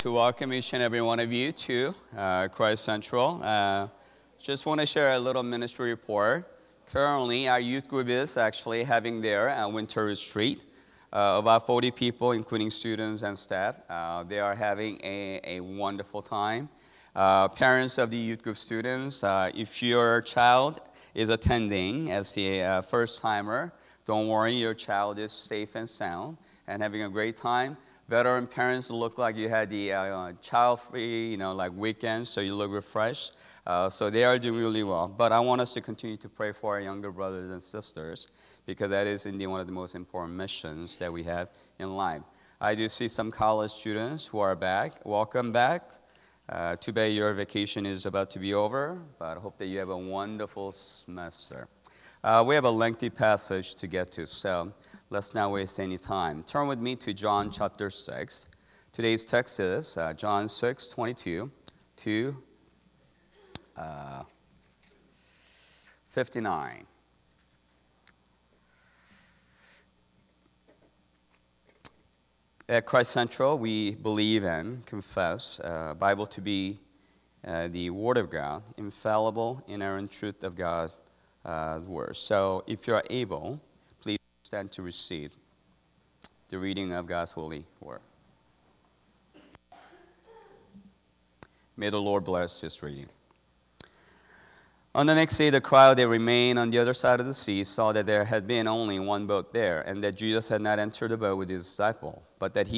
To welcome each and every one of you to Christ Central. Just want to share a little ministry report. Currently, our youth group is actually having their winter retreat. About 40 people, including students and staff. They are having a wonderful time. Parents of the youth group students, if your child is attending as the first-timer, don't worry, your child is safe and sound and having a great time. Veteran parents look like you had the child-free, like weekend, so you look refreshed. So they are doing really well. But I want us to continue to pray for our younger brothers and sisters because that is indeed one of the most important missions that we have in life. I do see some college students who are back. Welcome back. Too bad your vacation is about to be over, but I hope that you have a wonderful semester. We have a lengthy passage to get to, so let's not waste any time. Turn with me to John chapter 6. Today's text is John 6:22 to 59. At Christ Central, we believe and confess Bible to be the Word of God, infallible, inerrant truth of God's Word. So if you are able, please stand to receive the reading of God's holy Word. May the Lord bless this reading. On the next day, the crowd that remained on the other side of the sea saw that there had been only one boat there, and that Jesus had not entered the boat with his disciple, but that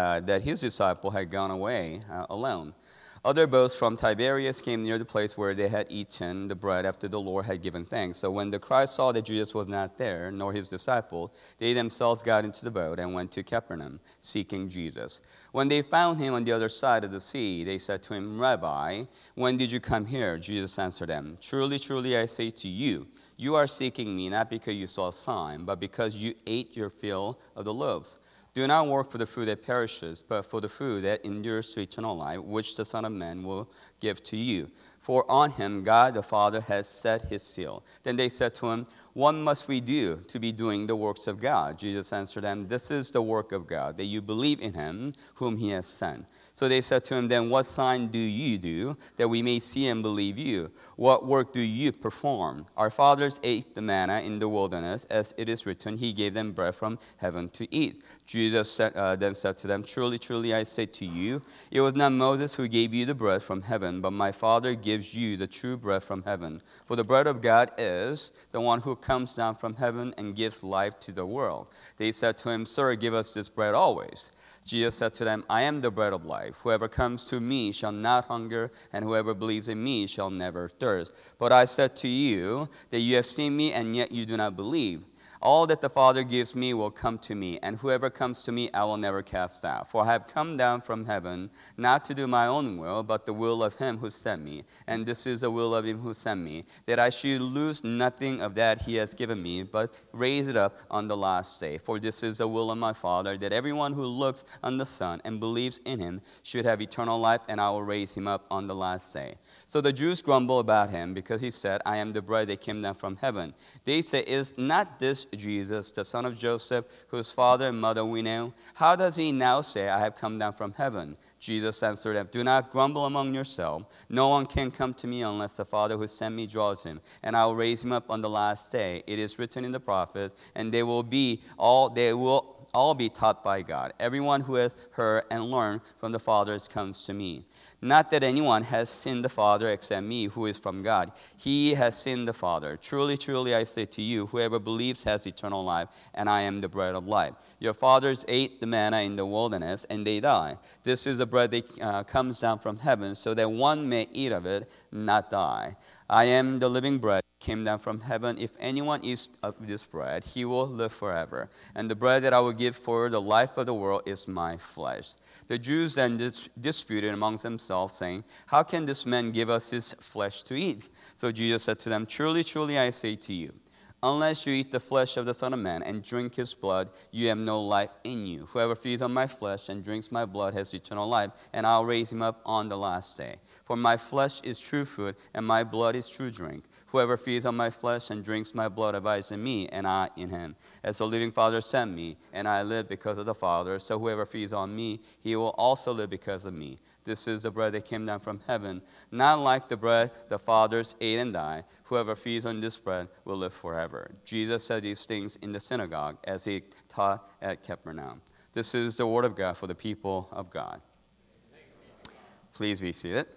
his disciple had gone away alone. Other boats from Tiberias came near the place where they had eaten the bread after the Lord had given thanks. So when the crowd saw that Jesus was not there, nor his disciple, they themselves got into the boat and went to Capernaum, seeking Jesus. When they found him on the other side of the sea, they said to him, "Rabbi, when did you come here?" Jesus answered them, "Truly, truly, I say to you, you are seeking me not because you saw a sign, but because you ate your fill of the loaves. Do not work for the food that perishes, but for the food that endures to eternal life, which the Son of Man will give to you. For on him God the Father has set his seal." Then they said to him, "What must we do to be doing the works of God?" Jesus answered them, "This is the work of God, that you believe in him whom he has sent." So they said to him, "Then what sign do you do, that we may see and believe you? What work do you perform? Our fathers ate the manna in the wilderness, as it is written, he gave them bread from heaven to eat." Jesus then said to them, "Truly, truly, I say to you, it was not Moses who gave you the bread from heaven, but my Father gives you the true bread from heaven. For the bread of God is the one who comes down from heaven and gives life to the world." They said to him, "Sir, give us this bread always." Jesus said to them, "I am the bread of life. Whoever comes to me shall not hunger, and whoever believes in me shall never thirst. But I said to you that you have seen me, and yet you do not believe. All that the Father gives me will come to me, and whoever comes to me I will never cast out. For I have come down from heaven, not to do my own will, but the will of him who sent me. And this is the will of him who sent me, that I should lose nothing of that he has given me, but raise it up on the last day. For this is the will of my Father, that everyone who looks on the Son and believes in him should have eternal life, and I will raise him up on the last day." So the Jews grumbled about him, because he said, "I am the bread that came down from heaven." They say, "Is not this Jesus, the son of Joseph, whose father and mother we know? How does he now say, 'I have come down from heaven'?" Jesus answered them, "Do not grumble among yourselves. No one can come to me unless the Father who sent me draws him, and I will raise him up on the last day. It is written in the prophets, and they will all be taught by God. Everyone who has heard and learned from the fathers comes to me. Not that anyone has seen the Father except me, who is from God. He has seen the Father. Truly, truly, I say to you, whoever believes has eternal life, and I am the bread of life. Your fathers ate the manna in the wilderness, and they died. This is the bread that comes down from heaven, so that one may eat of it, not die. I am the living bread that came down from heaven. If anyone eats of this bread, he will live forever. And the bread that I will give for the life of the world is my flesh." The Jews then disputed amongst themselves, saying, "How can this man give us his flesh to eat?" So Jesus said to them, "Truly, truly, I say to you, unless you eat the flesh of the Son of Man and drink his blood, you have no life in you. Whoever feeds on my flesh and drinks my blood has eternal life, and I'll raise him up on the last day. For my flesh is true food, and my blood is true drink. Whoever feeds on my flesh and drinks my blood abides in me, and I in him. As the living Father sent me, and I live because of the Father, so whoever feeds on me, he will also live because of me. This is the bread that came down from heaven, not like the bread the fathers ate and died. Whoever feeds on this bread will live forever. Jesus said these things in the synagogue as he taught at Capernaum. This is the word of God for the people of God. Please be seated.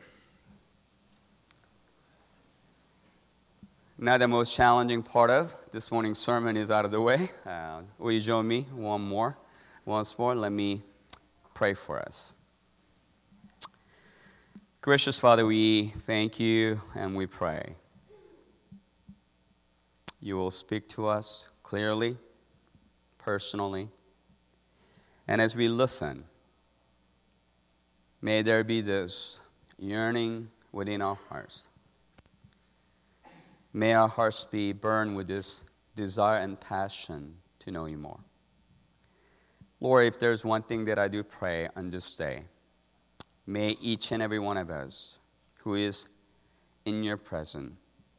Now the most challenging part of this morning's sermon is out of the way. Will you join me once more? Let me pray for us. Gracious Father, we thank you and we pray. You will speak to us clearly, personally, and as we listen, may there be this yearning within our hearts. May our hearts be burned with this desire and passion to know you more. Lord, if there's one thing that I do pray on this day, may each and every one of us who is in your presence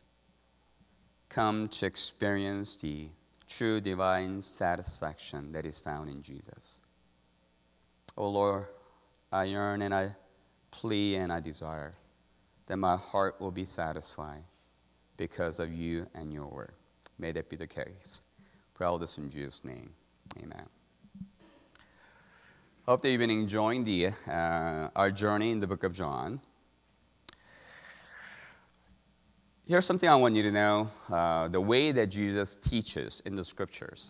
come to experience the true divine satisfaction that is found in Jesus. Oh Lord, I yearn and I plead and I desire that my heart will be satisfied because of you and your word. May that be the case. Pray all this in Jesus' name. Amen. Hope that you've been enjoying our journey in the book of John. Here's something I want you to know, the way that Jesus teaches in the scriptures.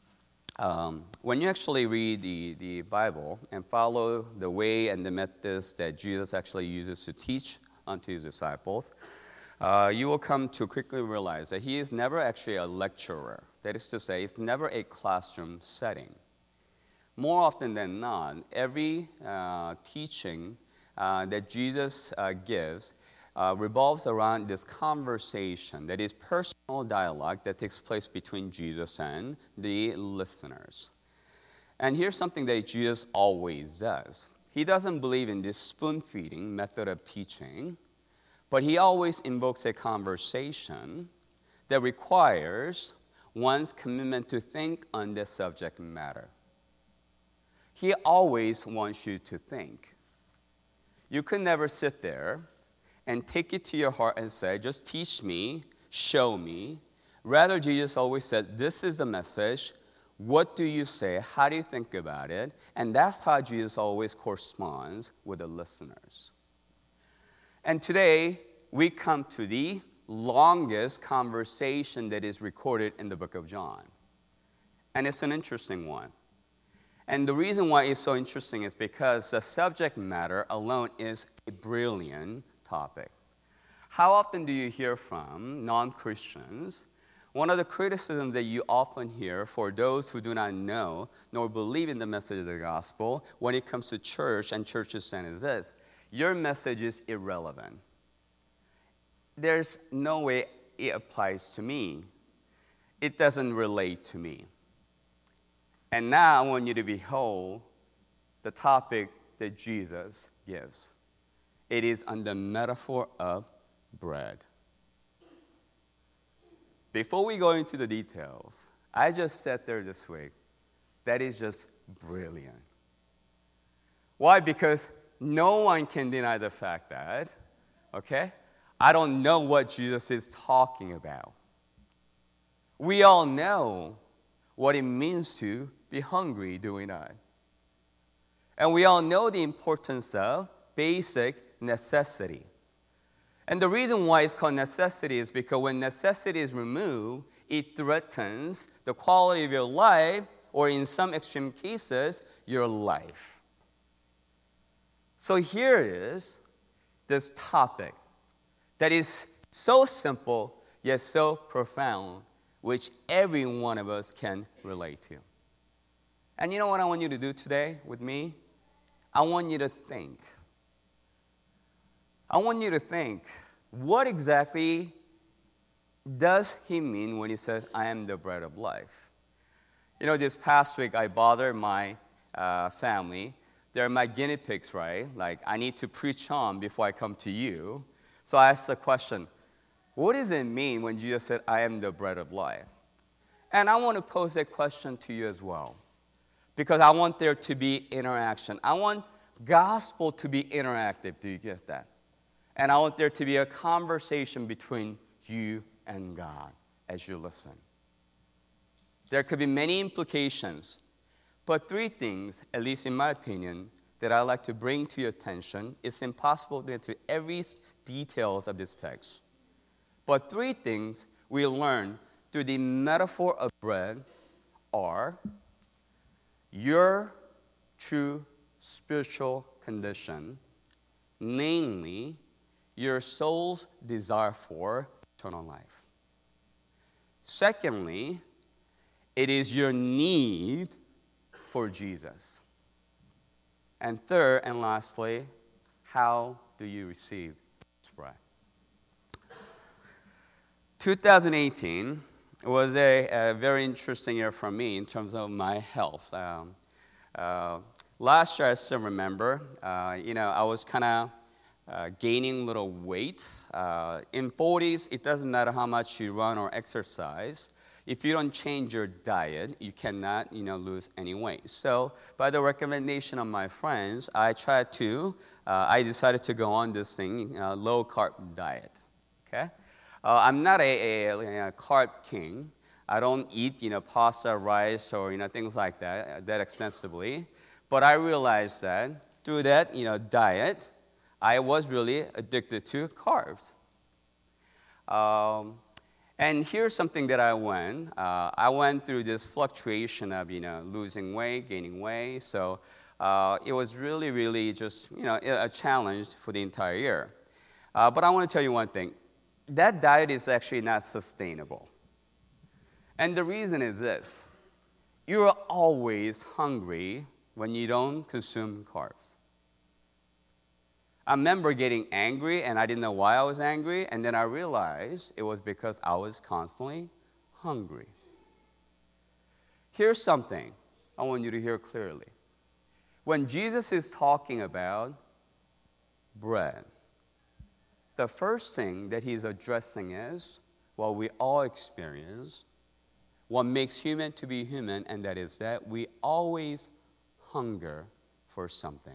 When you actually read the Bible and follow the way and the methods that Jesus actually uses to teach unto his disciples, you will come to quickly realize that he is never actually a lecturer. That is to say, it's never a classroom setting. More often than not, every teaching that Jesus gives revolves around this conversation, that is personal dialogue that takes place between Jesus and the listeners. And here's something that Jesus always does. He doesn't believe in this spoon-feeding method of teaching, but he always invokes a conversation that requires one's commitment to think on the subject matter. He always wants you to think. You could never sit there and take it to your heart and say, just teach me, show me. Rather, Jesus always said, this is the message. What do you say? How do you think about it? And that's how Jesus always corresponds with the listeners. And today, we come to the longest conversation that is recorded in the book of John. And it's an interesting one. And the reason why it's so interesting is because the subject matter alone is a brilliant topic. How often do you hear from non-Christians? One of the criticisms that you often hear for those who do not know nor believe in the message of the gospel when it comes to church and churches standing is this: your message is irrelevant. There's no way it applies to me. It doesn't relate to me. And now I want you to behold the topic that Jesus gives. It is on the metaphor of bread. Before we go into the details, I just sat there this week. That is just brilliant. Why? Because no one can deny the fact that, okay, I don't know what Jesus is talking about. We all know what it means to be hungry, do we not? And we all know the importance of basic necessity. And the reason why it's called necessity is because when necessity is removed, it threatens the quality of your life, or in some extreme cases, your life. So here is this topic that is so simple yet so profound, which every one of us can relate to. And you know what I want you to do today with me? I want you to think. I want you to think, what exactly does he mean when he says, I am the bread of life? You know, this past week I bothered my family. They're my guinea pigs, right? Like, I need to preach on before I come to you. So I asked the question, What does it mean when Jesus said, I am the bread of life? And I want to pose that question to you as well, because I want there to be interaction. I want gospel to be interactive. Do you get that? And I want there to be a conversation between you and God as you listen. There could be many implications, but three things, at least in my opinion, that I like to bring to your attention. It's impossible to get to every details of this text. But three things we learn through the metaphor of bread are your true spiritual condition, namely your soul's desire for eternal life. Secondly, it is your need for Jesus. And third and lastly, how do you receive this bread? 2018 was a very interesting year for me in terms of my health. Last year, I still remember, I was kind of gaining a little weight. In 40s, it doesn't matter how much you run or exercise. If you don't change your diet, you cannot, lose any weight. So, by the recommendation of my friends, I decided to go on this thing, low carb diet. Okay, I'm not a carb king. I don't eat, pasta, rice, or things like that extensively. But I realized that through that, diet, I was really addicted to carbs. And here's something that I went through this fluctuation of, losing weight, gaining weight. So it was really, really just, a challenge for the entire year. But I want to tell you one thing. That diet is actually not sustainable. And the reason is this. You're always hungry when you don't consume carbs. I remember getting angry, and I didn't know why I was angry, and then I realized it was because I was constantly hungry. Here's something I want you to hear clearly. When Jesus is talking about bread, the first thing that he's addressing is what we all experience, what makes human to be human, and that is that we always hunger for something.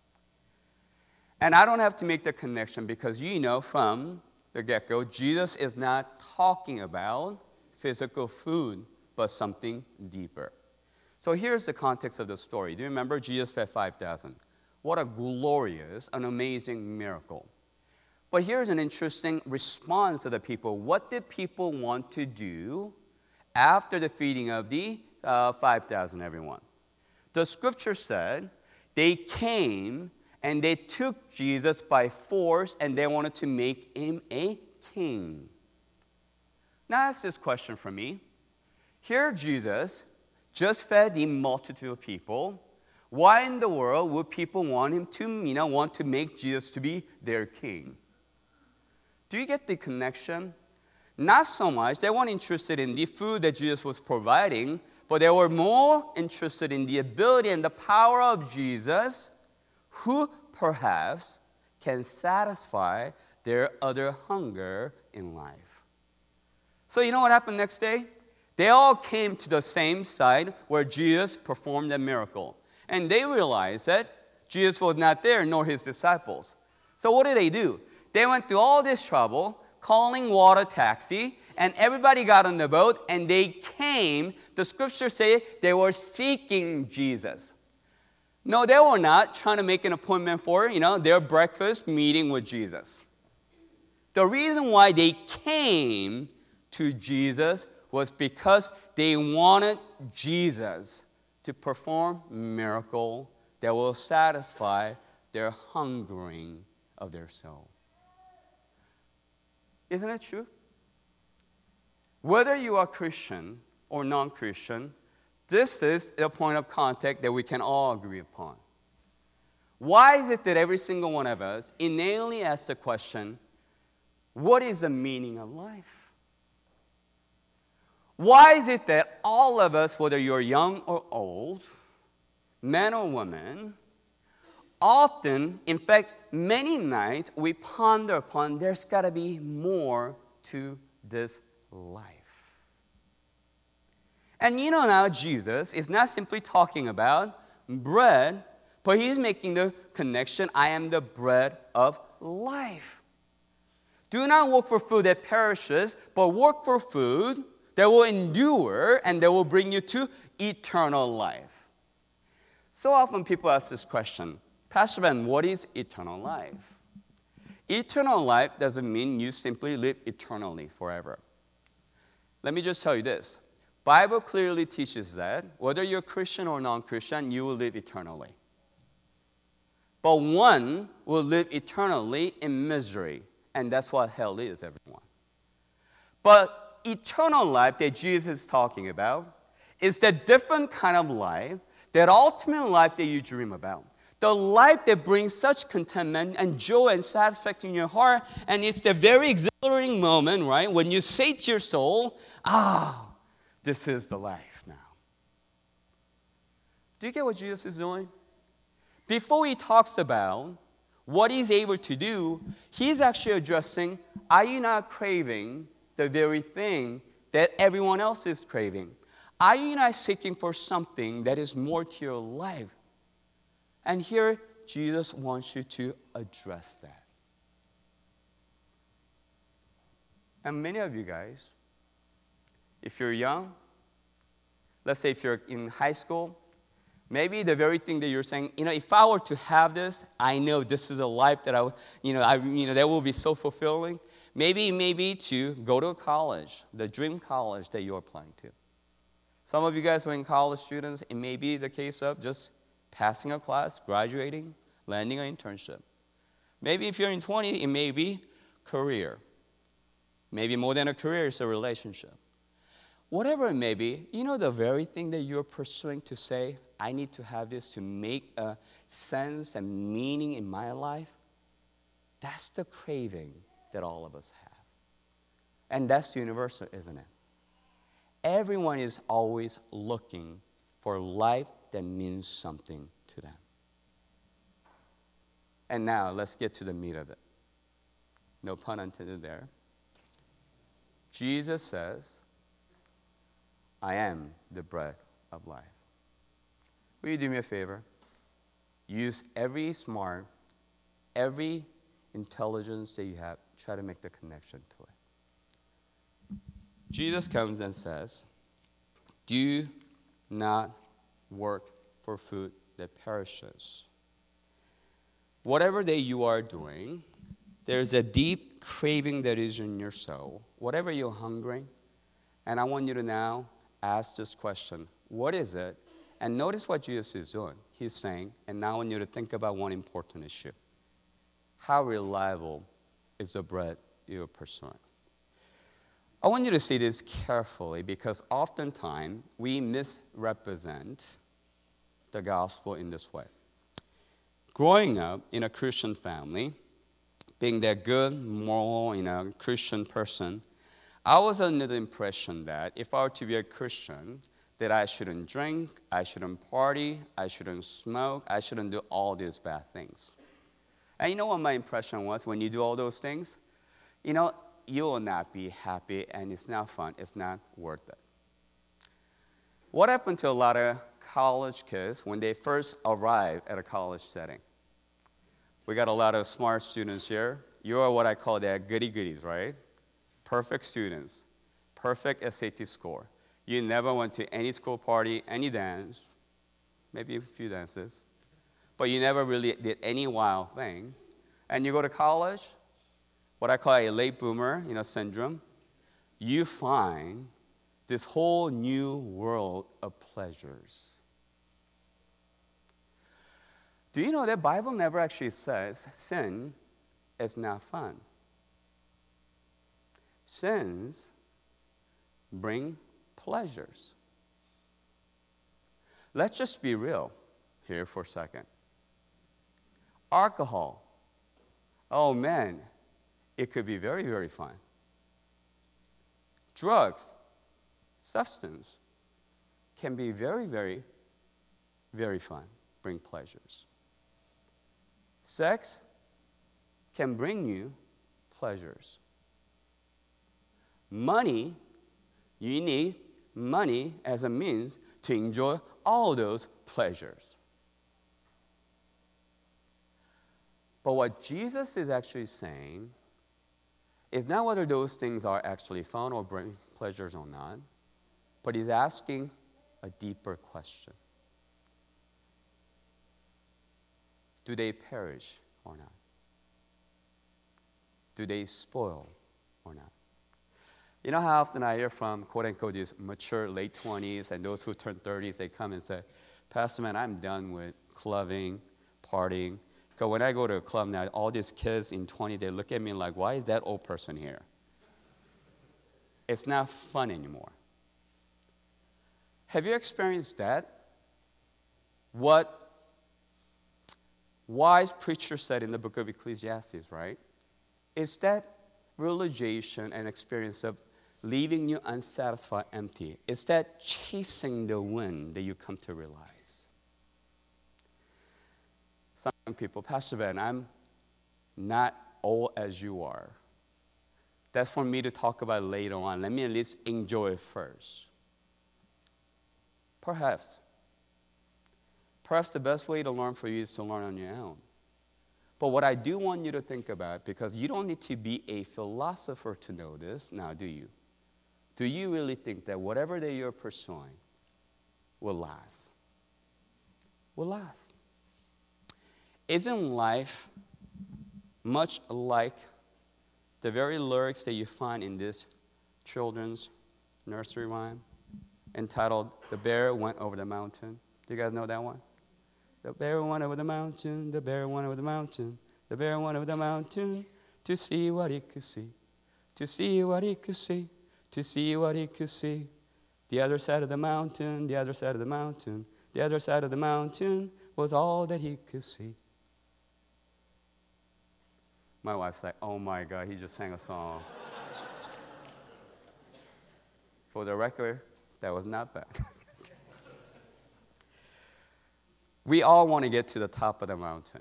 And I don't have to make the connection because from the get-go, Jesus is not talking about physical food, but something deeper. So here's the context of the story. Do you remember Jesus fed 5,000? What a glorious, an amazing miracle. But here's an interesting response of the people. What did people want to do after the feeding of the 5,000, everyone? The scripture said they came and they took Jesus by force and they wanted to make him a king. Now ask this question for me. Here Jesus just fed the multitude of people. Why in the world would people want him to, want to make Jesus to be their king? Do you get the connection? Not so much. They weren't interested in the food that Jesus was providing, but they were more interested in the ability and the power of Jesus, who perhaps can satisfy their other hunger in life. So you know what happened next day? They all came to the same site where Jesus performed a miracle. And they realized that Jesus was not there, nor his disciples. So what did they do? They went through all this trouble, calling water taxi, and everybody got on the boat, and they came. The scriptures say they were seeking Jesus. No, they were not trying to make an appointment for, their breakfast meeting with Jesus. The reason why they came to Jesus was because they wanted Jesus to perform a miracle that will satisfy their hungering of their soul. Isn't it true? Whether you are Christian or non-Christian, this is a point of contact that we can all agree upon. Why is it that every single one of us innately asks the question, what is the meaning of life? Why is it that all of us, whether you're young or old, men or women, often, in fact, many nights we ponder upon there's got to be more to this life. And now Jesus is not simply talking about bread, but he's making the connection, I am the bread of life. Do not work for food that perishes, but work for food that will endure and that will bring you to eternal life. So often people ask this question, Pastor Ben, what is eternal life? Eternal life doesn't mean you simply live eternally forever. Let me just tell you this. Bible clearly teaches that whether you're Christian or non-Christian, you will live eternally. But one will live eternally in misery, and that's what hell is, everyone. But eternal life that Jesus is talking about is the different kind of life, that ultimate life that you dream about. The life that brings such contentment and joy and satisfaction in your heart, and it's the very exhilarating moment, right, when you say to your soul, this is the life now. Do you get what Jesus is doing? Before he talks about what he's able to do, he's actually addressing, are you not craving the very thing that everyone else is craving? Are you not seeking for something that is more to your life? And here, Jesus wants you to address that. And many of you guys, if you're young, let's say if you're in high school, maybe the very thing that you're saying, if I were to have this, I know this is a life that that will be so fulfilling. Maybe to go to college, the dream college that you're applying to. Some of you guys who are in college students, it may be the case of just passing a class, graduating, landing an internship. Maybe if you're in 20, it may be career. Maybe more than a career, it's a relationship. Whatever it may be, the very thing that you're pursuing to say, I need to have this to make a sense and meaning in my life, that's the craving that all of us have. And that's universal, isn't it? Everyone is always looking for life that means something to them. And now, let's get to the meat of it. No pun intended there. Jesus says, I am the bread of life. Will you do me a favor? Use every smart, every intelligence that you have, try to make the connection to it. Jesus comes and says, do not work for food that perishes. Whatever that you are doing, there's a deep craving that is in your soul. Whatever you're hungering, and I want you to now ask this question, what is it? And notice what Jesus is doing. He's saying, and now I want you to think about one important issue. How reliable is the bread you're pursuing? I want you to see this carefully because oftentimes we misrepresent the gospel in this way. Growing up in a Christian family, being that good, moral, Christian person, I was under the impression that if I were to be a Christian, that I shouldn't drink, I shouldn't party, I shouldn't smoke, I shouldn't do all these bad things. And you know what my impression was when you do all those things? You will not be happy and it's not fun, it's not worth it. What happened to a lot of college kids when they first arrive at a college setting? We got a lot of smart students here. You are what I call the goody-goodies, right? Perfect students, perfect SAT score. You never went to any school party, any dance, maybe a few dances, but you never really did any wild thing. And you go to college, what I call a late boomer, syndrome, you find this whole new world of pleasures. Do you know that Bible never actually says sin is not fun? Sins bring pleasures. Let's just be real here for a second. Alcohol. Oh man, it could be very, very fun. Drugs, substance, can be very, very, very fun, bring pleasures. Sex can bring you pleasures. money, you need money as a means to enjoy all those pleasures. But what Jesus is actually saying is not whether those things are actually fun or bring pleasures or not, but he's asking a deeper question. Do they perish or not? Do they spoil or not? You know how often I hear from, quote-unquote, these mature late 20s and those who turn 30s, they come and say, Pastor, man, I'm done with clubbing, partying. Because when I go to a club now, all these kids in 20, they look at me like, why is that old person here? It's not fun anymore. Have you experienced that? What wise preacher said in the book of Ecclesiastes, right? Is that realization and experience of leaving you unsatisfied, empty. It's that chasing the wind that you come to realize. Some young people, Pastor Ben, I'm not old as you are. That's for me to talk about later on. Let me at least enjoy it first. Perhaps the best way to learn for you is to learn on your own. But what I do want you to think about, because you don't need to be a philosopher to know this, now do you? Do you really think that whatever that you're pursuing will last? Will last. Isn't life much like the very lyrics that you find in this children's nursery rhyme entitled, "The Bear Went Over the Mountain"? Do you guys know that one? The bear went over the mountain, the bear went over the mountain, the bear went over the mountain to see what he could see, to see what he could see, to see what he could see. The other side of the mountain, the other side of the mountain, the other side of the mountain was all that he could see. My wife's like, oh my God, he just sang a song. For the record, that was not bad. We all want to get to the top of the mountain.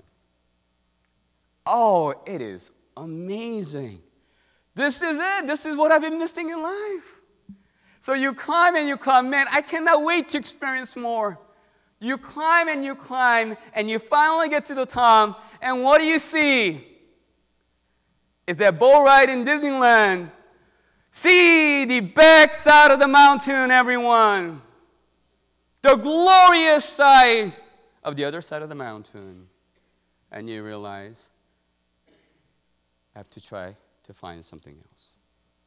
Oh, it is amazing. This is it. This is what I've been missing in life. So you climb and you climb. Man, I cannot wait to experience more. You climb and you finally get to the top. And what do you see? It's that boat ride in Disneyland. See the back side of the mountain, everyone. The glorious sight of the other side of the mountain. And you realize, I have to try to find something else.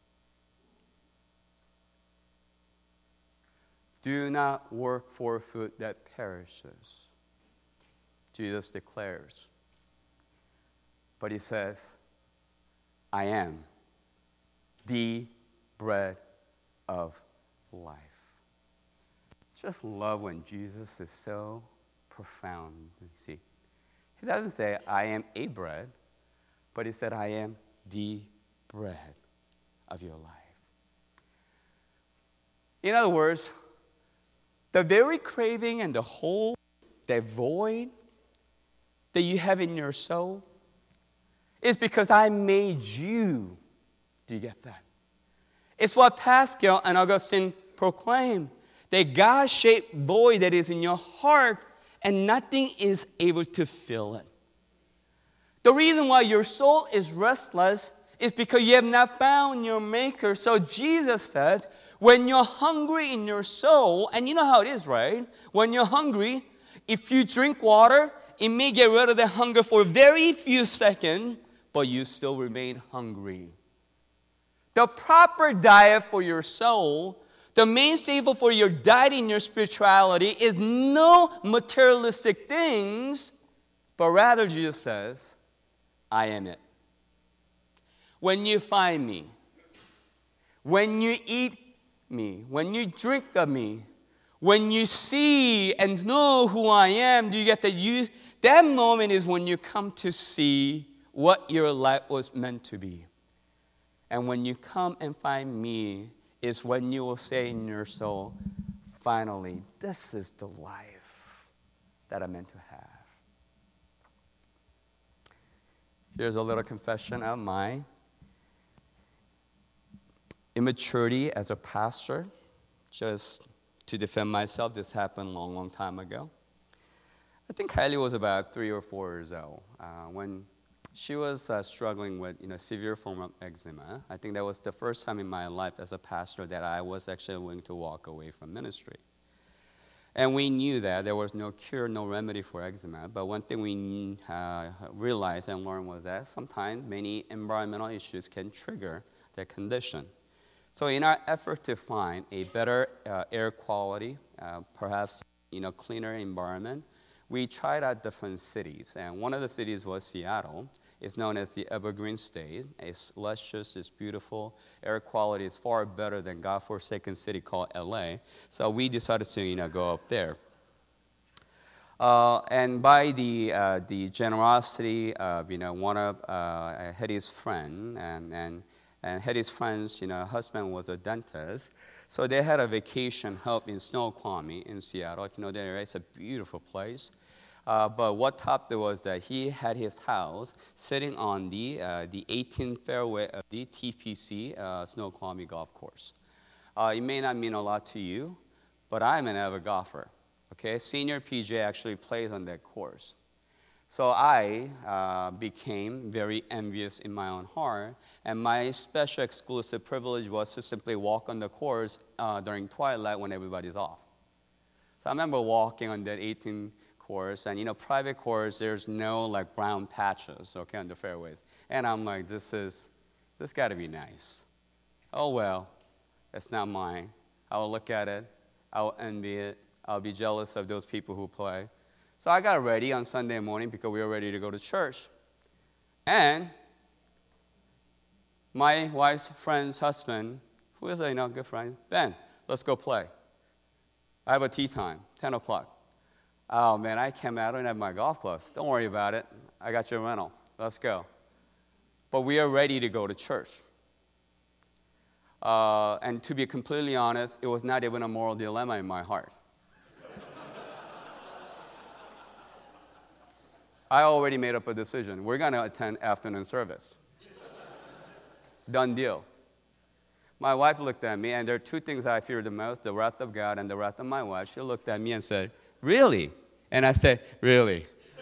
Do not work for food that perishes, Jesus declares. But he says, I am the bread of life. Just love when Jesus is so profound. You see, he doesn't say, I am a bread, but he said, I am the bread of your life. In other words, the very craving and the hole, that void that you have in your soul is because I made you. Do you get that? It's what Pascal and Augustine proclaim, that God-shaped void that is in your heart and nothing is able to fill it. The reason why your soul is restless is because you have not found your maker. So Jesus said, when you're hungry in your soul, and you know how it is, right? When you're hungry, if you drink water, it may get rid of the hunger for a very few seconds, but you still remain hungry. The proper diet for your soul, the main staple for your diet in your spirituality is no materialistic things, but rather, Jesus says, I am it. When you find me, when you eat me, when you drink of me, when you see and know who I am, do you get that? That moment is when you come to see what your life was meant to be. And when you come and find me is when you will say in your soul, finally, this is the life that I'm meant to have. Here's a little confession of mine. immaturity as a pastor. Just to defend myself, this happened a long, long time ago. I think Kylie was about 3 or 4 years old when she was struggling with severe form of eczema. I think that was the first time in my life as a pastor that I was actually willing to walk away from ministry. And we knew that there was no cure, no remedy for eczema. But one thing we realized and learned was that sometimes many environmental issues can trigger that condition. So in our effort to find a better air quality, perhaps cleaner environment, we tried out different cities. And one of the cities was Seattle. It's known as the Evergreen State. It's luscious, it's beautiful. Air quality is far better than godforsaken city called LA. So we decided to go up there. And by the generosity of one of Hetty's friend, and Hetty's friend's husband was a dentist, so they had a vacation help in Snoqualmie in Seattle. If you know the area, it's a beautiful place. But what topped it was that he had his house sitting on the 18th fairway of the TPC Snoqualmie Golf Course. It may not mean a lot to you, but I'm an avid golfer. Okay, senior PJ actually plays on that course. So I became very envious in my own heart, and my special exclusive privilege was to simply walk on the course during twilight when everybody's off. So I remember walking on that 18th course, and private course, there's no like brown patches, okay, on the fairways. And I'm like, this got to be nice. Oh well, it's not mine. I'll look at it, I'll envy it, I'll be jealous of those people who play. So I got ready on Sunday morning because we were ready to go to church. And my wife's friend's husband, who is a good friend, Ben, let's go play. I have a tea time, 10 o'clock. Oh man, I came out and have my golf clubs. Don't worry about it. I got your rental. Let's go. But we are ready to go to church. And to be completely honest, it was not even a moral dilemma in my heart. I already made up a decision. We're going to attend afternoon service. Done deal. My wife looked at me, and there are two things I fear the most, the wrath of God and the wrath of my wife. She looked at me and said, "Really?" And I said, "Really?"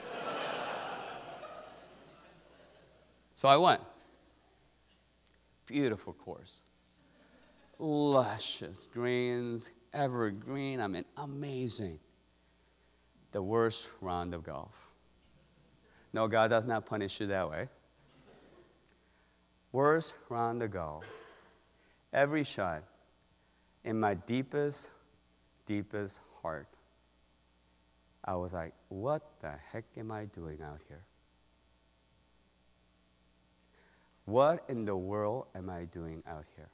So I went. Beautiful course. Luscious greens, evergreen, amazing. The worst round of golf. No, God does not punish you that way. Worst round of golf. Every shot, in my deepest, deepest heart, I was like, what the heck am I doing out here? What in the world am I doing out here?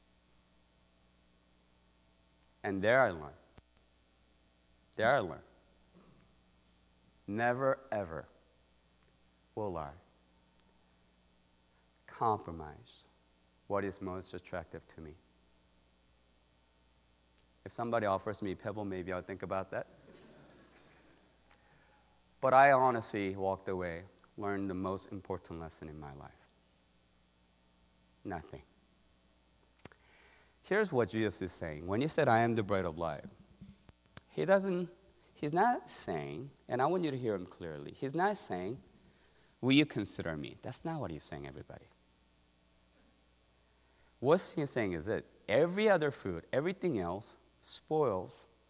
And there I learned. Never, ever will I compromise what is most attractive to me. If somebody offers me a pebble, maybe I'll think about that. But I honestly walked away, learned the most important lesson in my life. Nothing. Here's what Jesus is saying. When he said, "I am the bread of life," he's not saying, and I want you to hear him clearly, he's not saying, "Will you consider me?" That's not what he's saying, everybody. What he's saying is that every other food, everything else, spoils.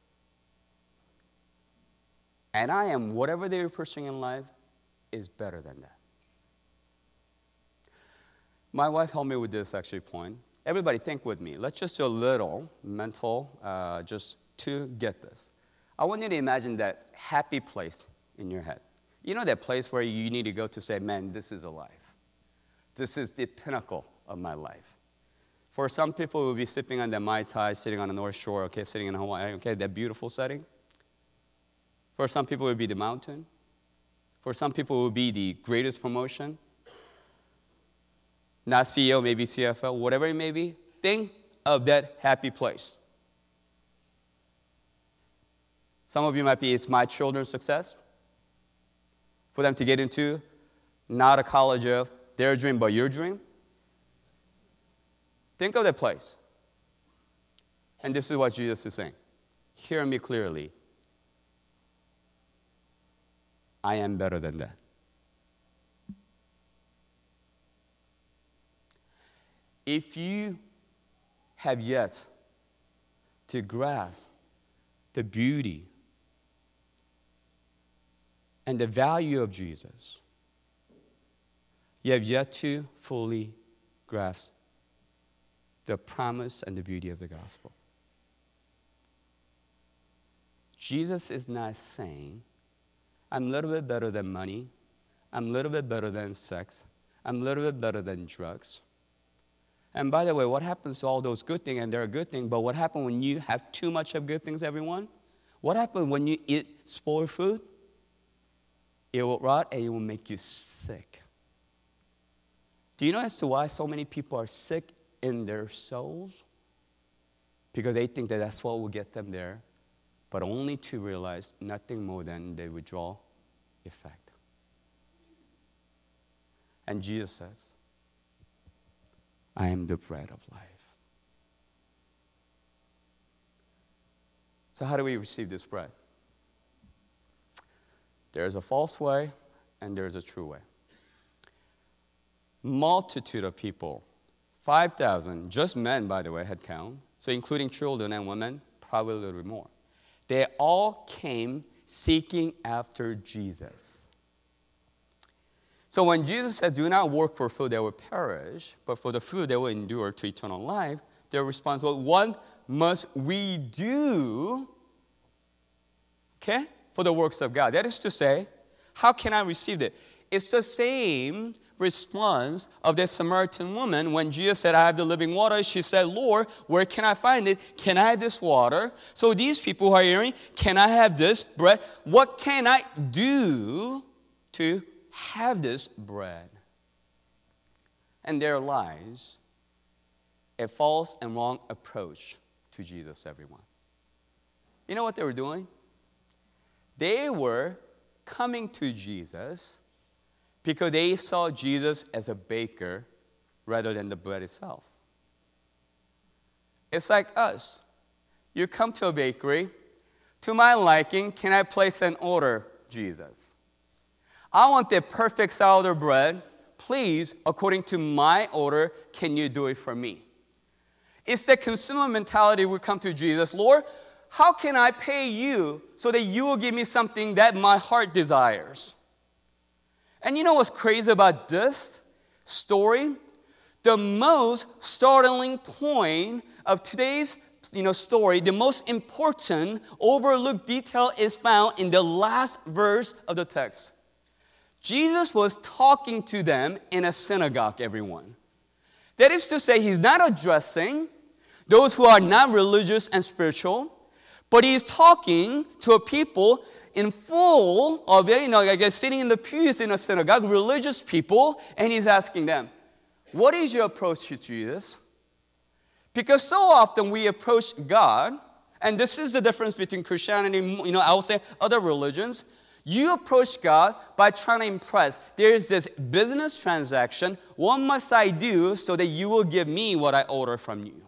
And I am, whatever they're pursuing in life, is better than that. My wife helped me with this actually point. Everybody think with me. Let's just do a little mental, just to get this. I want you to imagine that happy place in your head. You know that place where you need to go to say, man, this is a life. This is the pinnacle of my life. For some people, it will be sipping on the Mai Tai, sitting on the North Shore, okay, sitting in Hawaii, okay, that beautiful setting. For some people, it will be the mountain. For some people, it will be the greatest promotion. Not CEO, maybe CFO, whatever it may be. Think of that happy place. Some of you might be, it's my children's success. For them to get into, not a college of their dream, but your dream. Think of that place. And this is what Jesus is saying. Hear me clearly. I am better than that. If you have yet to grasp the beauty and the value of Jesus, you have yet to fully grasp the promise and the beauty of the gospel. Jesus is not saying, I'm a little bit better than money, I'm a little bit better than sex, I'm a little bit better than drugs. And by the way, what happens to all those good things, and they're a good thing, but what happens when you have too much of good things, everyone? What happens when you eat spoiled food? It will rot and it will make you sick. Do you know as to why so many people are sick in their souls? Because they think that that's what will get them there, but only to realize nothing more than the withdrawal effect. And Jesus says, I am the bread of life. So how do we receive this bread? There's a false way and there's a true way. Multitude of people, 5,000, just men, by the way, head count, so including children and women, probably a little bit more. They all came seeking after Jesus. So when Jesus said, do not work for food that will perish, but for the food that will endure to eternal life, their response was, what must we do, for the works of God? That is to say, how can I receive it? It's the same response of the Samaritan woman when Jesus said, I have the living water. She said, Lord, where can I find it? Can I have this water? So these people who are hearing, can I have this bread? What can I do to have this bread? And there lies a false and wrong approach to Jesus, everyone. You know what they were doing? They were coming to Jesus because they saw Jesus as a baker rather than the bread itself. It's like us. You come to a bakery. To my liking, can I place an order, Jesus? I want the perfect sourdough bread. Please, according to my order, can you do it for me? It's the consumer mentality we come to Jesus. Lord, how can I pay you so that you will give me something that my heart desires? And you know what's crazy about this story? The most startling point of today's story, the most important overlooked detail is found in the last verse of the text. Jesus was talking to them in a synagogue, everyone. That is to say, he's not addressing those who are not religious and spiritual, but he's talking to a people in full of, sitting in the pews in a synagogue, religious people, and he's asking them, what is your approach to Jesus? Because so often we approach God, and this is the difference between Christianity, I would say other religions. You approach God by trying to impress. There is this business transaction. What must I do so that you will give me what I order from you?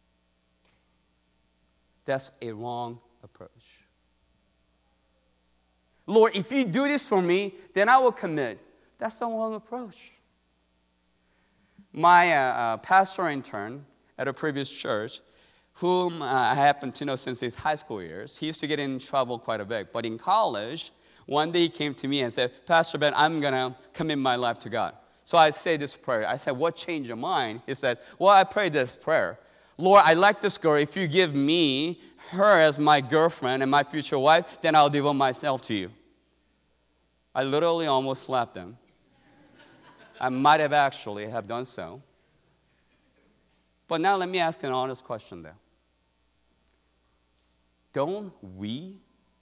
That's a wrong approach. Lord, if you do this for me, then I will commit. That's a wrong approach. My pastor intern at a previous church, whom I happen to know since his high school years, he used to get in trouble quite a bit. But in college, one day he came to me and said, Pastor Ben, I'm going to commit my life to God. So I say this prayer. I said, what changed your mind? He said, well, I prayed this prayer. Lord, I like this girl. If you give me her as my girlfriend and my future wife, then I'll devote myself to you. I literally almost slapped him. I might have actually have done so. But now let me ask an honest question there. Don't we,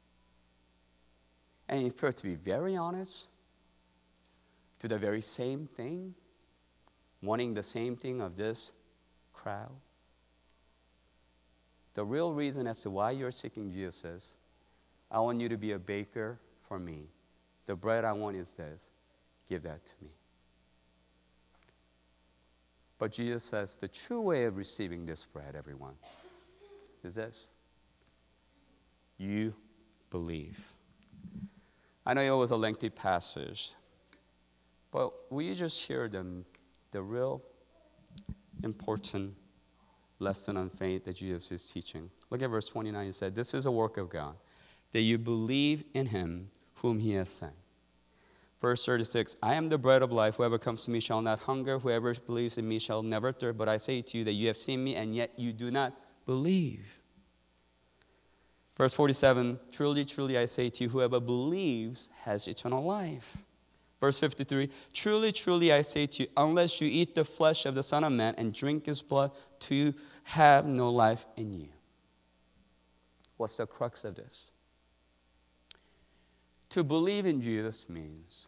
and in fact, to be very honest, do the very same thing, wanting the same thing of this crowd? The real reason as to why you're seeking Jesus is, I want you to be a baker for me. The bread I want is this. Give that to me. But Jesus says the true way of receiving this bread, everyone, is this. You believe. I know it was a lengthy passage, but will you just hear the real important lesson on faith that Jesus is teaching? Look at verse 29. He said, this is a work of God, that you believe in him whom he has sent. Verse 36, I am the bread of life. Whoever comes to me shall not hunger. Whoever believes in me shall never thirst. But I say to you that you have seen me, and yet you do not believe. Verse 47, truly, truly, I say to you, whoever believes has eternal life. Verse 53, truly, truly, I say to you, unless you eat the flesh of the Son of Man and drink his blood, you have no life in you. What's the crux of this? To believe in Jesus means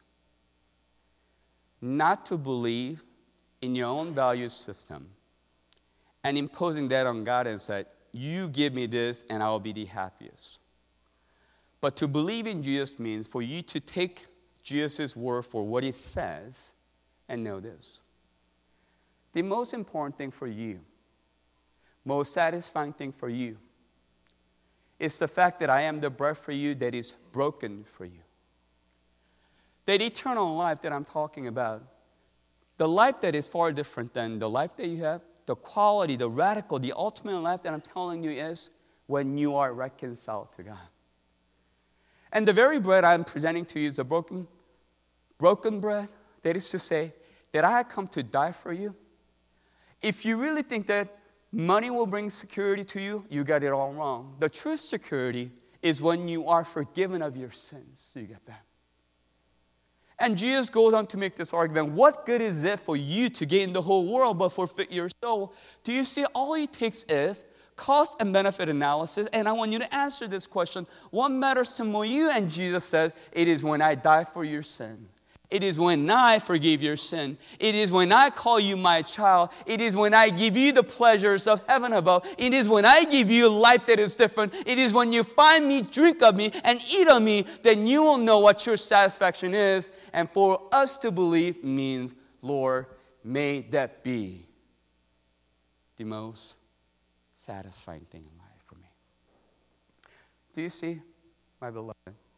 not to believe in your own value system and imposing that on God and say, you give me this and I will be the happiest. But to believe in Jesus means for you to take Jesus' word for what it says and know this. The most important thing for you, most satisfying thing for you, is the fact that I am the bread for you that is broken for you. That eternal life that I'm talking about, the life that is far different than the life that you have, the quality, the radical, the ultimate life that I'm telling you is when you are reconciled to God. And the very bread I'm presenting to you is a broken bread. That is to say, that I have come to die for you. If you really think that money will bring security to you, you got it all wrong. The true security is when you are forgiven of your sins. You get that? And Jesus goes on to make this argument. What good is it for you to gain the whole world but forfeit your soul? Do you see all it takes is cost and benefit analysis? And I want you to answer this question. What matters to you? And Jesus says, it is when I die for your sin. It is when I forgive your sin. It is when I call you my child. It is when I give you the pleasures of heaven above. It is when I give you a life that is different. It is when you find me, drink of me, and eat of me, then you will know what your satisfaction is. And for us to believe means, Lord, may that be the most satisfying thing in life for me. Do you see, my beloved?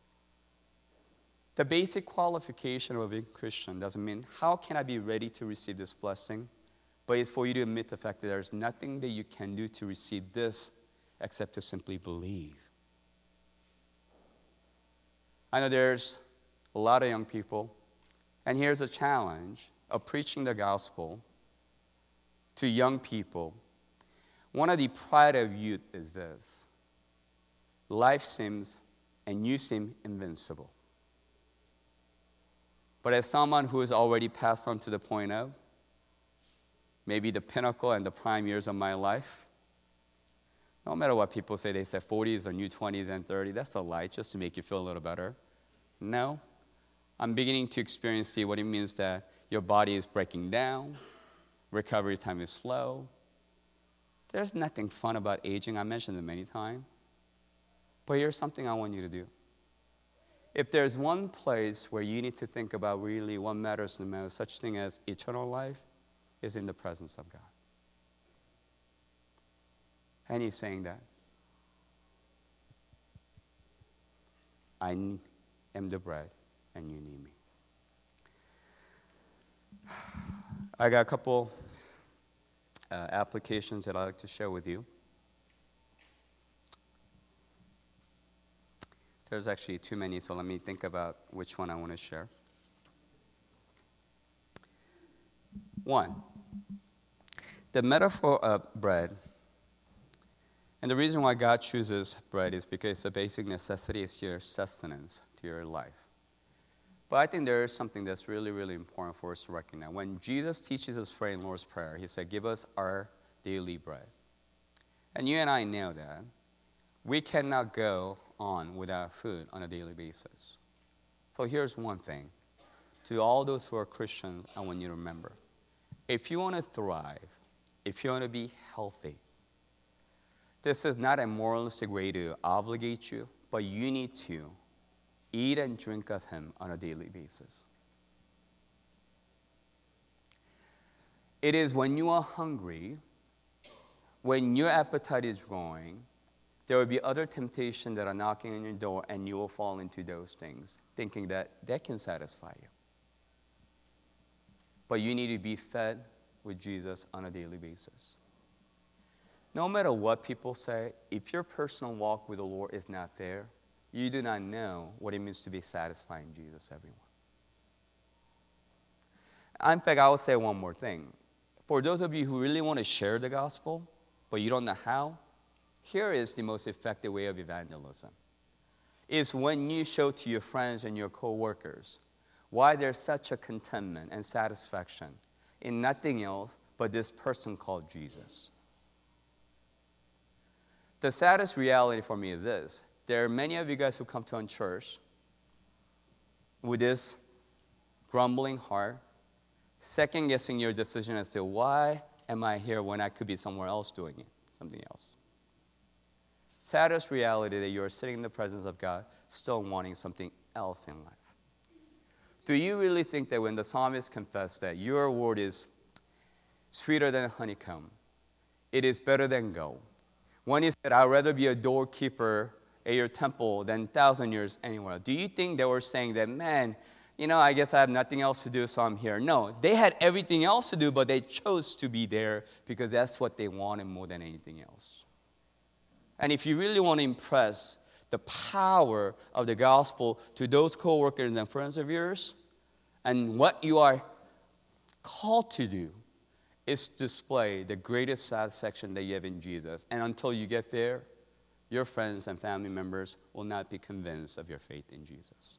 The basic qualification of being Christian doesn't mean how can I be ready to receive this blessing, but it's for you to admit the fact that there's nothing that you can do to receive this except to simply believe. I know there's a lot of young people, and here's a challenge of preaching the gospel to young people. One of the pride of youth is this: life seems, and you seem invincible. But as someone who has already passed on to the point of maybe the pinnacle and the prime years of my life, no matter what people say, they say 40s or new 20s and 30, that's a lie just to make you feel a little better. No, I'm beginning to experience what it means that your body is breaking down, recovery time is slow. There's nothing fun about aging. I mentioned it many times. But here's something I want you to do. If there's one place where you need to think about really what matters the most, such thing as eternal life, is in the presence of God. And he's saying that. I am the bread, and you need me. I got a couple applications that I'd like to share with you. There's actually too many, so let me think about which one I want to share. One, the metaphor of bread. And the reason why God chooses bread is because it's a basic necessity. It's your sustenance to your life. But I think there is something that's really, really important for us to recognize. When Jesus teaches us prayer in Lord's Prayer, he said, give us our daily bread. And you and I know that we cannot go on without food on a daily basis. So here's one thing. To all those who are Christians, I want you to remember. If you want to thrive, if you want to be healthy, this is not a moralistic way to obligate you, but you need to eat and drink of him on a daily basis. It is when you are hungry, when your appetite is growing, there will be other temptations that are knocking on your door, and you will fall into those things, thinking that that can satisfy you. But you need to be fed with Jesus on a daily basis. No matter what people say, if your personal walk with the Lord is not there, you do not know what it means to be satisfying Jesus, everyone. In fact, I will say one more thing. For those of you who really want to share the gospel, but you don't know how, here is the most effective way of evangelism. It's when you show to your friends and your co-workers why there's such a contentment and satisfaction in nothing else but this person called Jesus. The saddest reality for me is this. There are many of you guys who come to our church with this grumbling heart, second-guessing your decision as to why am I here when I could be somewhere else doing it, something else. Saddest reality that you are sitting in the presence of God still wanting something else in life. Do you really think that when the psalmist confessed that your word is sweeter than honeycomb, it is better than gold? When he said, I'd rather be a doorkeeper at your temple than 1,000 years anywhere else. Do you think they were saying that, man, I guess I have nothing else to do, so I'm here? No, they had everything else to do, but they chose to be there because that's what they wanted more than anything else. And if you really want to impress the power of the gospel to those co-workers and friends of yours, and what you are called to do is display the greatest satisfaction that you have in Jesus. And until you get there, your friends and family members will not be convinced of your faith in Jesus.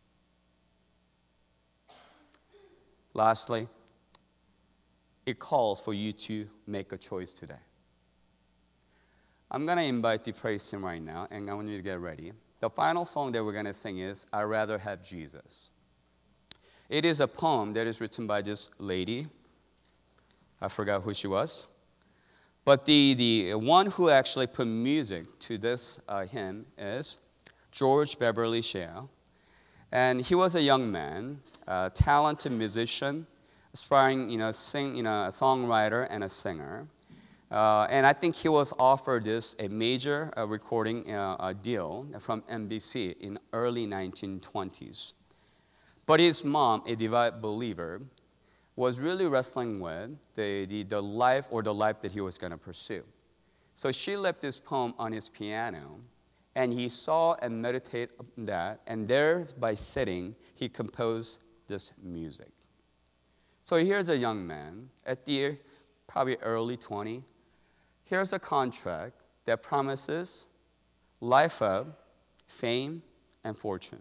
Lastly, it calls for you to make a choice today. I'm going to invite the praise team right now, and I want you to get ready. The final song that we're going to sing is I'd Rather Have Jesus. It is a poem that is written by this lady. I forgot who she was. But the one who actually put music to this hymn is George Beverly Shea. And he was a young man, a talented musician, aspiring, a songwriter and a singer. And I think he was offered a major recording deal from NBC in early 1920s. But his mom, a devout believer, was really wrestling with the life that he was going to pursue. So she left this poem on his piano, and he saw and meditated on that, and there, by sitting, he composed this music. So here's a young man at the probably early 20s. Here's a contract that promises life of fame and fortune.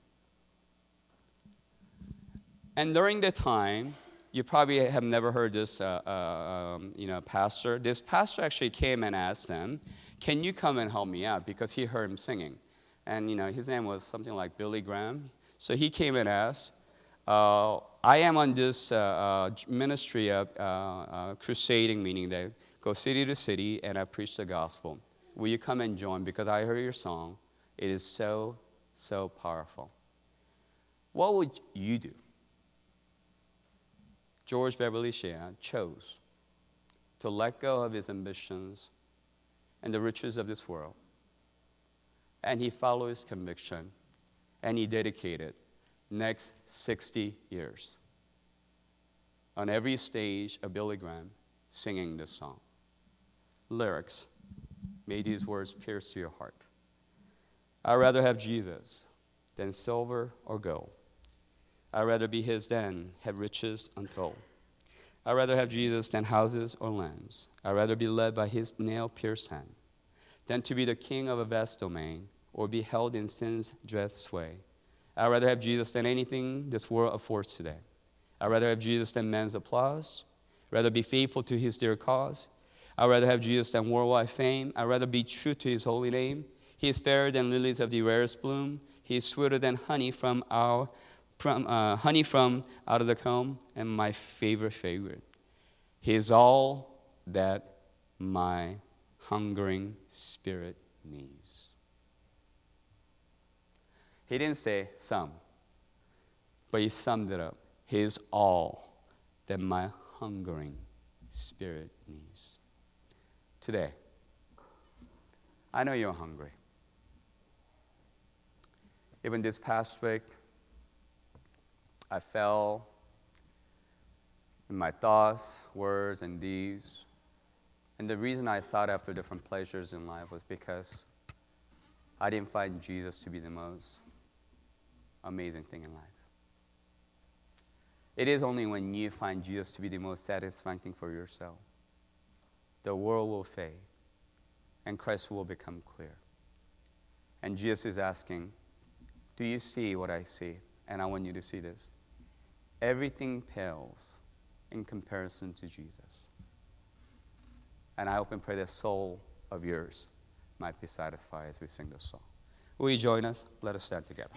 And during the time, you probably have never heard this pastor. This pastor actually came and asked them, can you come and help me out? Because he heard him singing. And, his name was something like Billy Graham. So he came and asked, I am on this ministry of crusading, meaning that go city to city and I preach the gospel. Will you come and join? Because I heard your song. It is so, so powerful. What would you do? George Beverly Shea chose to let go of his ambitions and the riches of this world. And he followed his conviction, and he dedicated next 60 years on every stage of Billy Graham singing this song. Lyrics, may these words pierce to your heart. I'd rather have Jesus than silver or gold. I'd rather be his than have riches untold. I'd rather have Jesus than houses or lands. I'd rather be led by his nail-pierced hand than to be the king of a vast domain or be held in sin's dread sway. I'd rather have Jesus than anything this world affords today. I'd rather have Jesus than man's applause. I'd rather be faithful to his dear cause. I'd rather have Jesus than worldwide fame. I'd rather be true to his holy name. He is fairer than lilies of the rarest bloom. He is sweeter than honey from out of the comb, and my favorite. He is all that my hungering spirit needs. He didn't say some, but he summed it up. He is all that my hungering spirit needs. Today, I know you're hungry. Even this past week, I fell in my thoughts, words, and deeds. And the reason I sought after different pleasures in life was because I didn't find Jesus to be the most amazing thing in life. It is only when you find Jesus to be the most satisfying thing for yourself, the world will fade and Christ will become clear. And Jesus is asking, do you see what I see? And I want you to see this. Everything pales in comparison to Jesus. And I hope and pray the soul of yours might be satisfied as we sing this song. Will you join us? Let us stand together.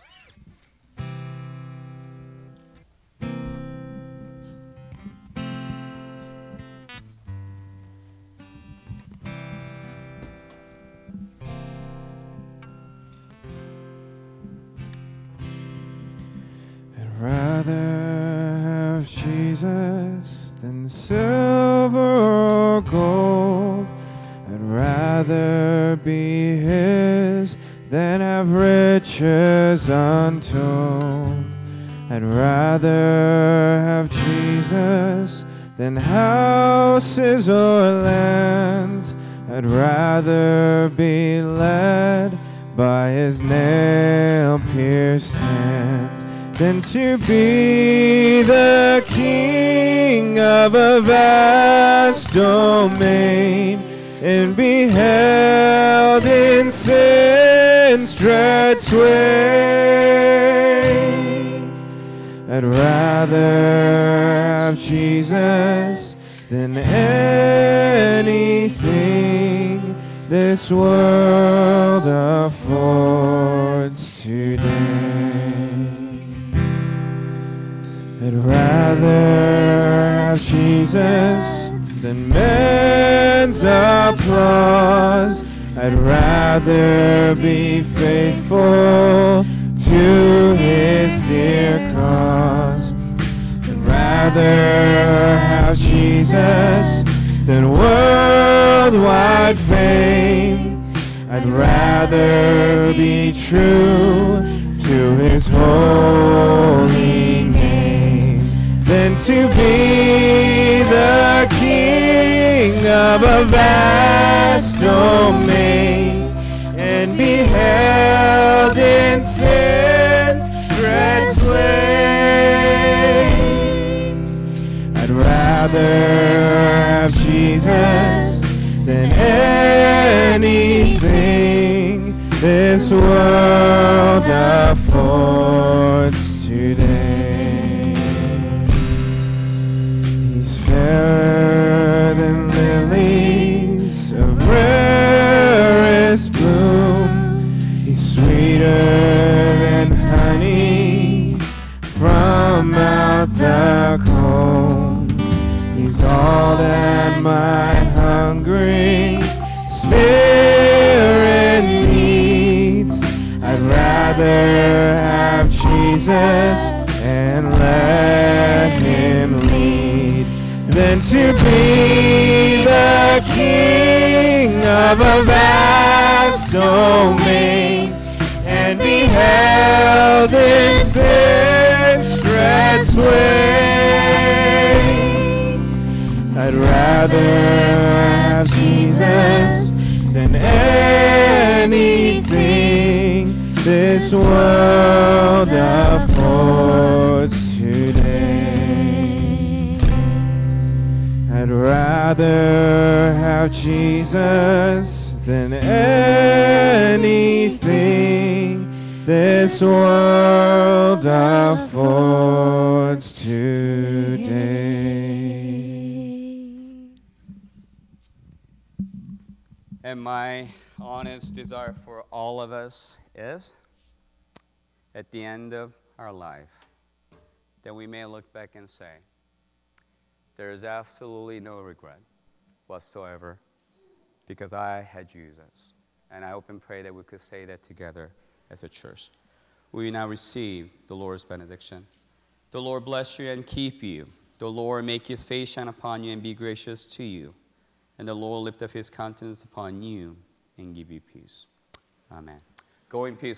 I'd rather have Jesus than silver or gold. I'd rather be His than have riches untold. I'd rather have Jesus than houses or lands. I'd rather be led by His nail-pierced hands than to be the king of a vast domain and be held in sin's dread sway. I'd rather have Jesus than anything this world affords today. I'd rather have Jesus than men's applause. I'd rather be faithful to His dear cause. I'd rather have Jesus than worldwide fame. I'd rather be true to His holy name than to be the king of a vast domain and be held in sin's dread sway. I'd rather have Jesus than anything this world affords today. He's fairer than lilies of rarest bloom. He's sweeter than honey from out the comb. He's all that my hungry spirit needs. I'd rather have Jesus and let Him lead than to be the king of a vast domain and be held in sin's dread sway. I'd rather have Jesus than anything this world affords today. I'd rather have Jesus than anything this world affords today. And my honest desire for all of us is, at the end of our life, that we may look back and say, there is absolutely no regret whatsoever because I had Jesus. And I hope and pray that we could say that together as a church. We now receive the Lord's benediction. The Lord bless you and keep you. The Lord make His face shine upon you and be gracious to you. And the Lord lift up His countenance upon you and give you peace. Amen. Go in peace.